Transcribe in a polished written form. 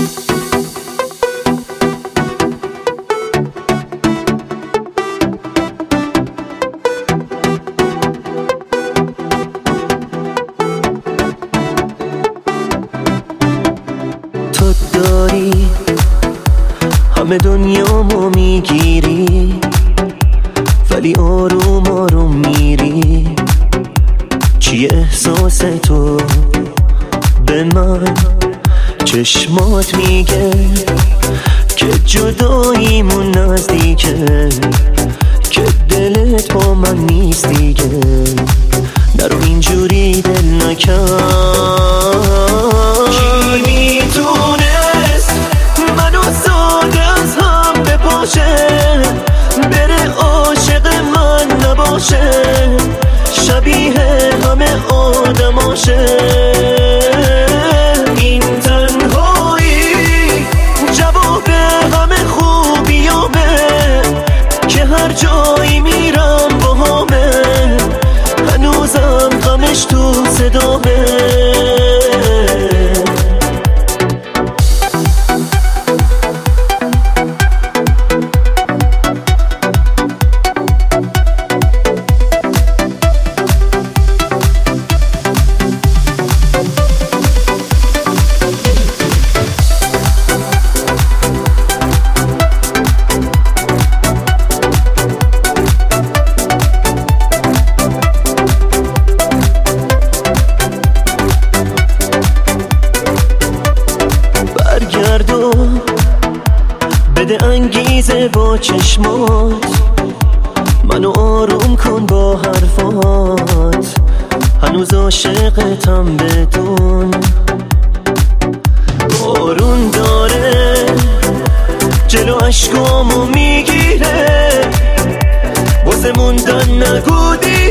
تو داری همه دنیامو میگیری، ولی آروم آروم میری. چیه احساس تو به من؟ چشمات میگه که جداییمون نزدیکه، که دلت با من نیست دیگه. نرو اینجوری دل نکن. کی میتونست منو ساده از هم بپاشه، بره عاشق من نباشه، شبیه همه آدماشه. این تنهایی جواب همه خوبیامه، که هر جایی میرم باهامه، هنوزم غمش تو صدامه. بده انگیزه با چشمات، منو آروم کن با حرفات. هنوز عاشقتم بدون. بارون داره جلو عشقامو میگیره، واسه موندن نگو دیگه.